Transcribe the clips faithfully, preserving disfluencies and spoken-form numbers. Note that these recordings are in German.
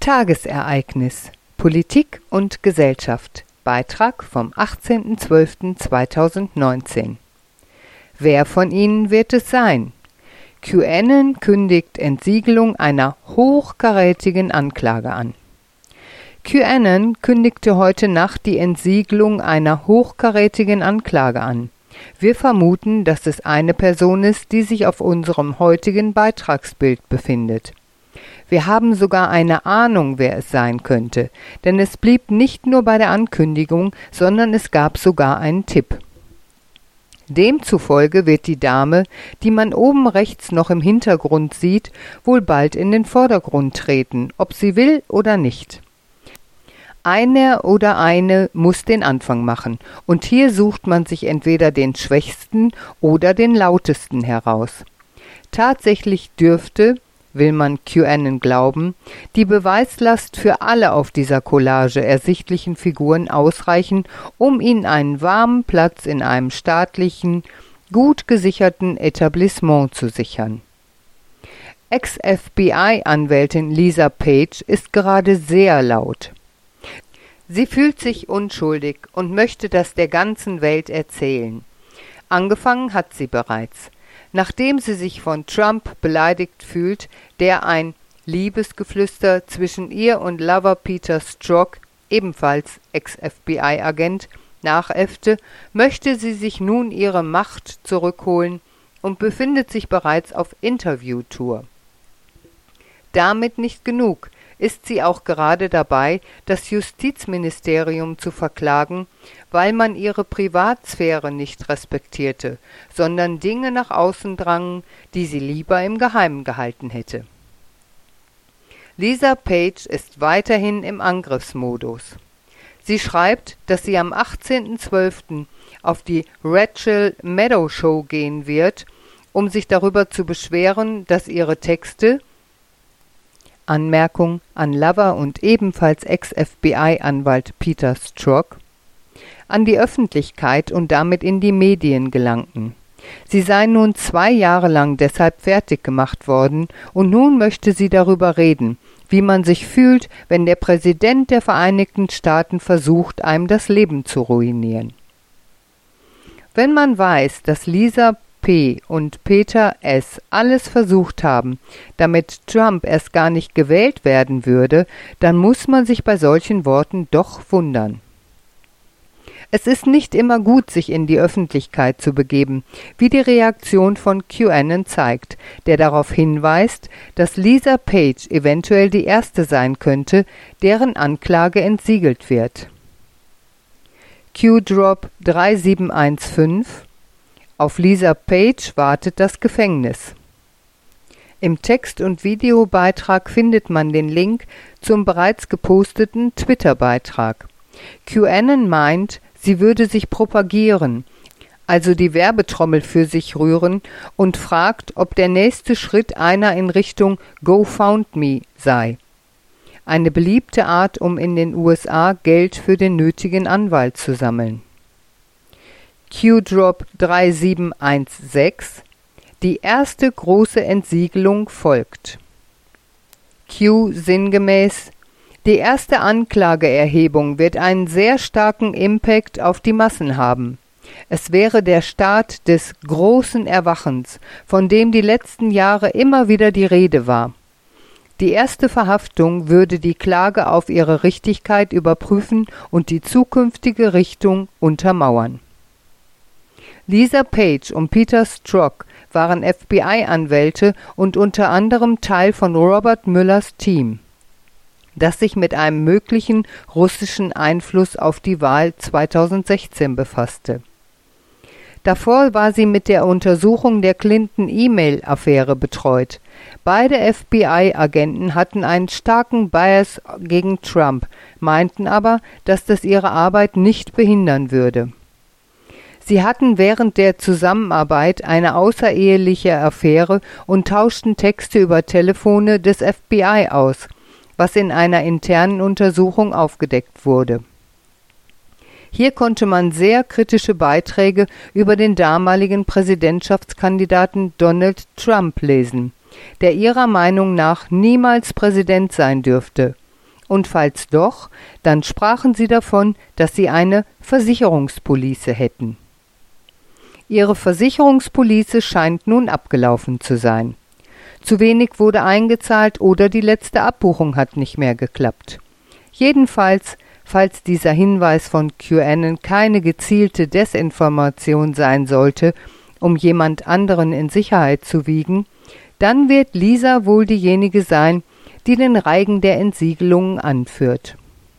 Tagesereignis: Politik und Gesellschaft. Beitrag vom achtzehnten zwölften zweitausendneunzehn. Wer von Ihnen wird es sein? QAnon kündigt Entsiegelung einer hochkarätigen Anklage an. QAnon kündigte heute Nacht die Entsiegelung einer hochkarätigen Anklage an. Wir vermuten, dass es eine Person ist, die sich auf unserem heutigen Beitragsbild befindet. Wir haben sogar eine Ahnung, wer es sein könnte, denn es blieb nicht nur bei der Ankündigung, sondern es gab sogar einen Tipp. Demzufolge wird die Dame, die man oben rechts noch im Hintergrund sieht, wohl bald in den Vordergrund treten, ob sie will oder nicht. Einer oder eine muss den Anfang machen, und hier sucht man sich entweder den schwächsten oder den lautesten heraus. Tatsächlich dürfte, will man QAnon glauben, die Beweislast für alle auf dieser Collage ersichtlichen Figuren ausreichen, um ihnen einen warmen Platz in einem staatlichen, gut gesicherten Etablissement zu sichern. Ex-F B I-Anwältin Lisa Page ist gerade sehr laut. Sie fühlt sich unschuldig und möchte das der ganzen Welt erzählen. Angefangen hat sie bereits. Nachdem sie sich von Trump beleidigt fühlt, der ein Liebesgeflüster zwischen ihr und Lover Peter Strzok, ebenfalls Ex-F B I-Agent, nachäffte, möchte sie sich nun ihre Macht zurückholen und befindet sich bereits auf Interviewtour. Damit nicht genug, ist sie auch gerade dabei, das Justizministerium zu verklagen, weil man ihre Privatsphäre nicht respektierte, sondern Dinge nach außen drangen, die sie lieber im Geheimen gehalten hätte. Lisa Page ist weiterhin im Angriffsmodus. Sie schreibt, dass sie am achtzehnten zwölften auf die Rachel Maddow Show gehen wird, um sich darüber zu beschweren, dass ihre Texte – Anmerkung an Lover und ebenfalls Ex-F B I-Anwalt Peter Strzok – an die Öffentlichkeit und damit in die Medien gelangten. Sie seien nun zwei Jahre lang deshalb fertig gemacht worden, und nun möchte sie darüber reden, wie man sich fühlt, wenn der Präsident der Vereinigten Staaten versucht, einem das Leben zu ruinieren. Wenn man weiß, dass Lisa P. und Peter S. alles versucht haben, damit Trump erst gar nicht gewählt werden würde, dann muss man sich bei solchen Worten doch wundern. Es ist nicht immer gut, sich in die Öffentlichkeit zu begeben, wie die Reaktion von QAnon zeigt, der darauf hinweist, dass Lisa Page eventuell die erste sein könnte, deren Anklage entsiegelt wird. Q-Drop drei sieben eins fünf: Auf Lisa Page wartet das Gefängnis. Im Text- und Videobeitrag findet man den Link zum bereits geposteten Twitter-Beitrag. QAnon meint, sie würde sich propagieren, also die Werbetrommel für sich rühren, und fragt, ob der nächste Schritt einer in Richtung GoFundMe sei. Eine beliebte Art, um in den U S A Geld für den nötigen Anwalt zu sammeln. Q-Drop drei sieben eins sechs: Die erste große Entsiegelung folgt. Q sinngemäß: Die erste Anklageerhebung wird einen sehr starken Impact auf die Massen haben. Es wäre der Start des großen Erwachens, von dem die letzten Jahre immer wieder die Rede war. Die erste Verhaftung würde die Klage auf ihre Richtigkeit überprüfen und die zukünftige Richtung untermauern. Lisa Page und Peter Strzok waren F B I-Anwälte und unter anderem Teil von Robert Muellers Team, das sich mit einem möglichen russischen Einfluss auf die Wahl zweitausendsechzehn befasste. Davor war sie mit der Untersuchung der Clinton-E-Mail-Affäre betreut. Beide F B I-Agenten hatten einen starken Bias gegen Trump, meinten aber, dass das ihre Arbeit nicht behindern würde. Sie hatten während der Zusammenarbeit eine außereheliche Affäre und tauschten Texte über Telefone des F B I aus, was in einer internen Untersuchung aufgedeckt wurde. Hier konnte man sehr kritische Beiträge über den damaligen Präsidentschaftskandidaten Donald Trump lesen, der ihrer Meinung nach niemals Präsident sein dürfte. Und falls doch, dann sprachen sie davon, dass sie eine Versicherungspolice hätten. Ihre Versicherungspolice scheint nun abgelaufen zu sein. Zu wenig wurde eingezahlt oder die letzte Abbuchung hat nicht mehr geklappt. Jedenfalls, falls dieser Hinweis von QAnon keine gezielte Desinformation sein sollte, um jemand anderen in Sicherheit zu wiegen, dann wird Lisa wohl diejenige sein, die den Reigen der Entsiegelungen anführt.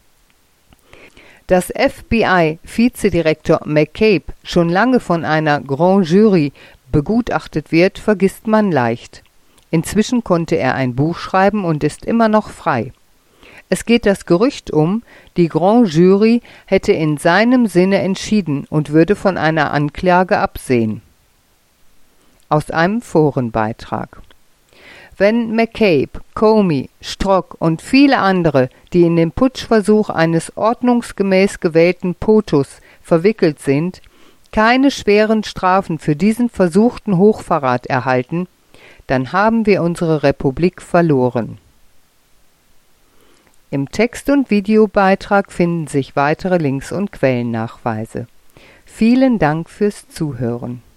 Dass F B I-Vizedirektor McCabe schon lange von einer Grand Jury begutachtet wird, vergisst man leicht. Inzwischen konnte er ein Buch schreiben und ist immer noch frei. Es geht das Gerücht um, die Grand Jury hätte in seinem Sinne entschieden und würde von einer Anklage absehen. Aus einem Forenbeitrag. Wenn McCabe, Comey, Strzok und viele andere, die in den Putschversuch eines ordnungsgemäß gewählten POTUS verwickelt sind, keine schweren Strafen für diesen versuchten Hochverrat erhalten, dann haben wir unsere Republik verloren. Im Text- und Videobeitrag finden sich weitere Links und Quellennachweise. Vielen Dank fürs Zuhören.